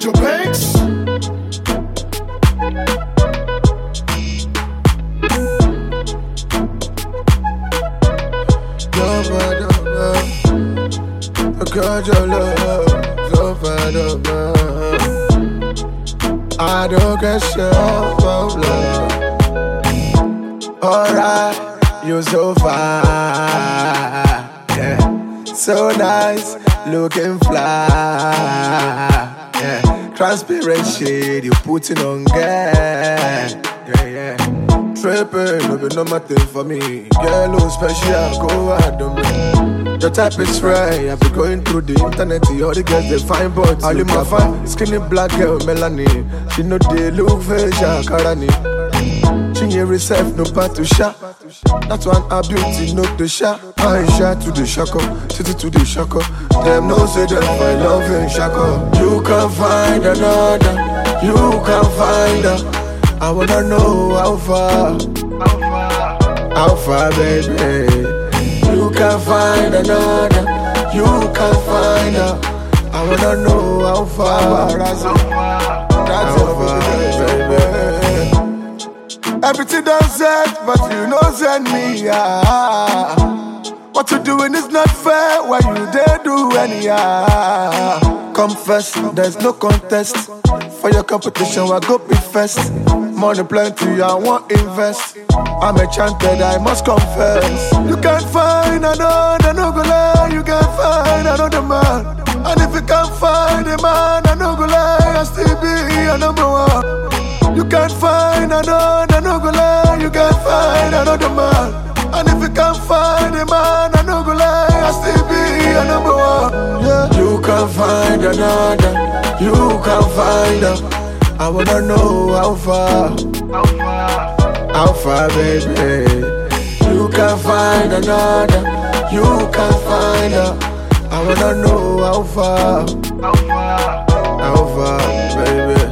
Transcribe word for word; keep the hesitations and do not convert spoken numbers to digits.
Jojo Banks. Love, love, love. I got your love, so far of love. I don't get short of love. Alright, you're so fine, yeah. So nice, looking fly, yeah. Transparent shade, you putting on girl, yeah, yeah. Tripping, no be no matter for me. Girl, who's special, go out on me. Your type is right, I be going through the internet. All the girls they find but all in my fine, skinny black girl, Melanie. She know they look facial, Karani. She ain't herself, no part to shop. That's one her beauty, no to shop. I shot to the shako, city to the shako. Them no say them find love in shako. You can find another, you can find her. I wanna know how far, how far, baby. You can find another, you can find her. I wanna know how far, that's it, that's how far, baby. Everything done said, but you know send me, yeah. What you doing is not fair, why you dare do any, yeah. Confess, there's no contest. For your competition, I go be first. Money plenty, I won't invest. I'm enchanted, I must confess. You can't find another, no go lie. You can't find another man. And if you can't find a man, I no go lie, I still be a number one. You can't find another, no go lie. You can't find another man. And if you can't find a man, I no go lie, I still be a number one. Yeah. You can find another, you can find her. I wanna know how far, how far, how far, baby. You can find another, you can find her. I wanna know how far, how far, how far, baby.